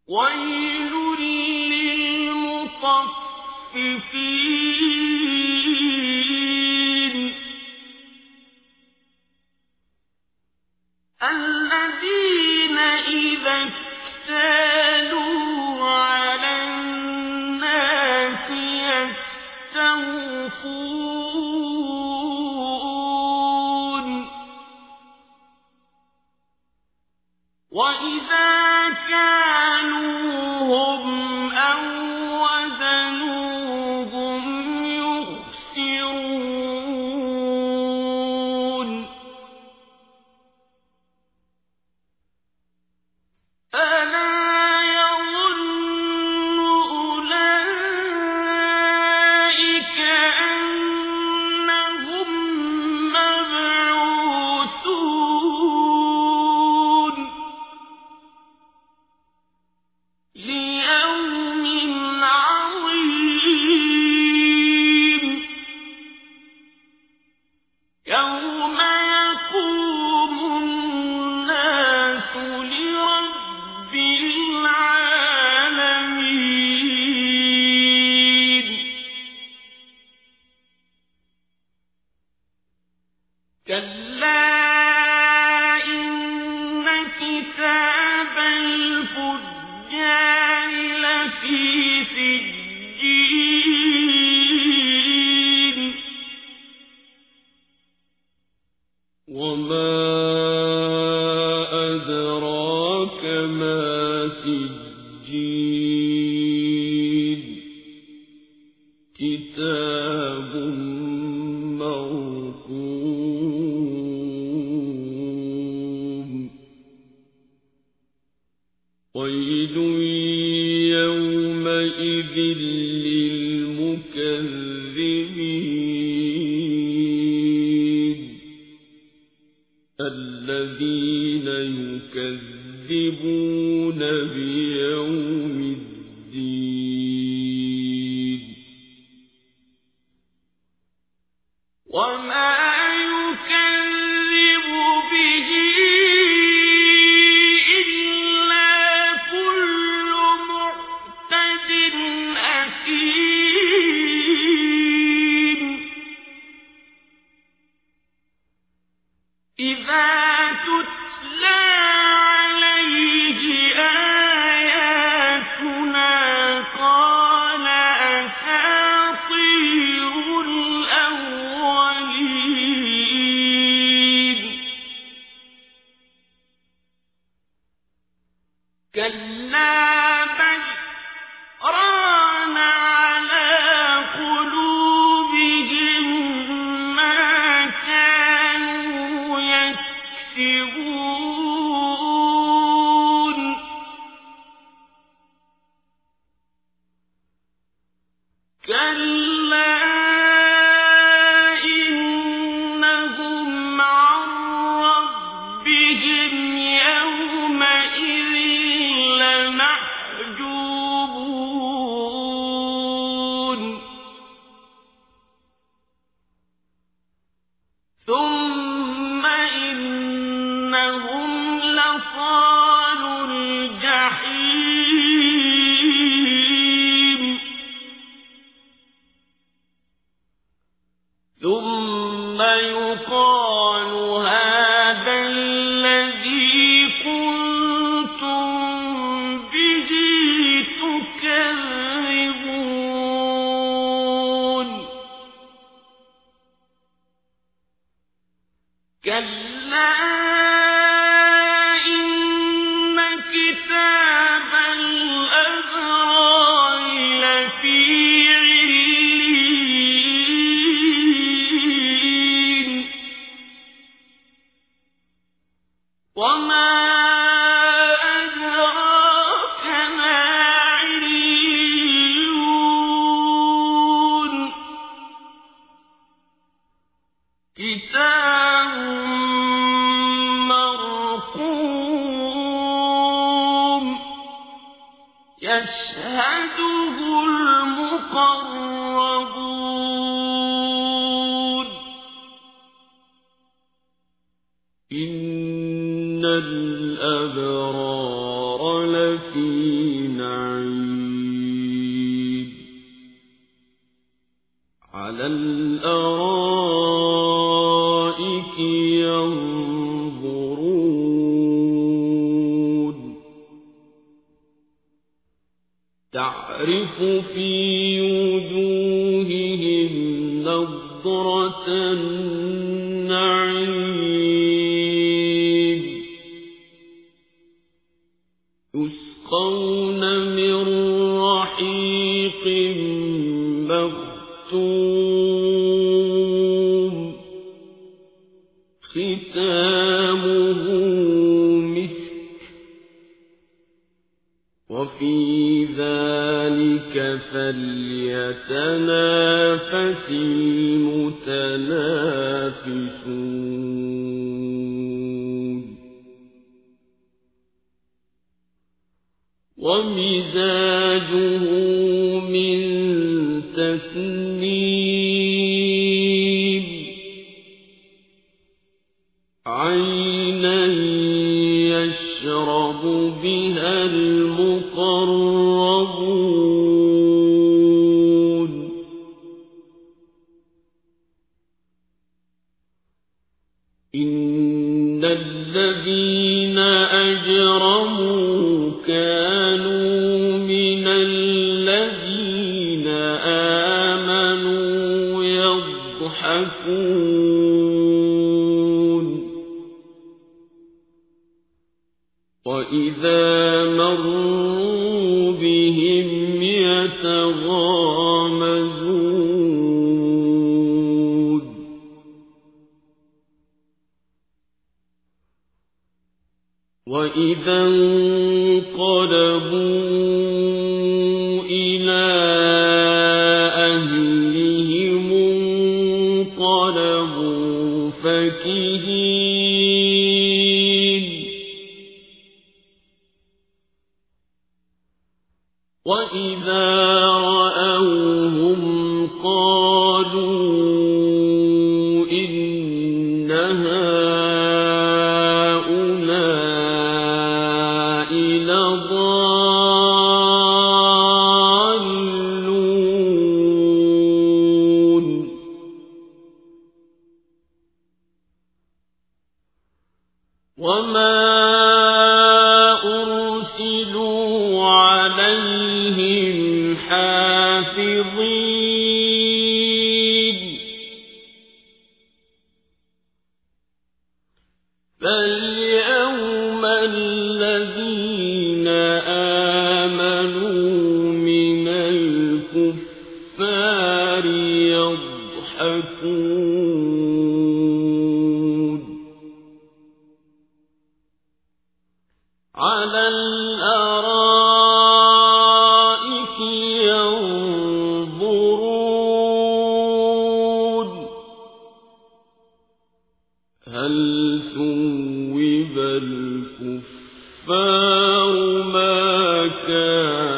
ويل للمطففين الذين إذا اكتالوا على الناس يستوفون وإذا كالوهم أو وزنوهم يخسرون ألا يظن أولئك أنهم مبعوثون ليوم عظيم يوم يقوم الناس لرب العالمين كلا إن كتاب الفجار لفي سجين وما أدراك ما سجين كتاب مرقوم ويل يومئذ للمكذبين الذين يكذبون بيوم الدين وما يكذب به إلا كل معتد أثيم إذا تتلى عليه آياتنا قال أساطير الأولين كلا بل ران على قلوبهم ما كانوا يكسبون كلا إنهم عن ربهم يومئذ لمحجوبون ثم إنهم لصالو الجحيم ثم يقال هذا الذي كنتم به تكذبون كلا إن كتاب الأبرار لفي عليين وما أدراك ما عليون كتاب مرقوم يشهده المقربون إن الأبرار لفي نعيم على الأرائك ينظرون تعرف في وجوههم نضرة النعيم يسقون من رحيق مختوم ختامه مسك وفي ذلك فليتنافس المتنافسون ومزاجه من تسنيم عينا يشرب بها المقربون إن الذين أجرموا كانوا من الذين آمنوا يضحكون وإذا مروا بهم يتغامزون وإذا انقلبوا إلى أهلهم انقلبوا فكهين وإذا رأوهم قالوا إن هؤلاء لضالون وما أرسلوا عليهم حافظين فاليوم الذين آمنوا من الكفار يضحكون على الأرائك ينظرون هل ثوب الكفار ما كانوا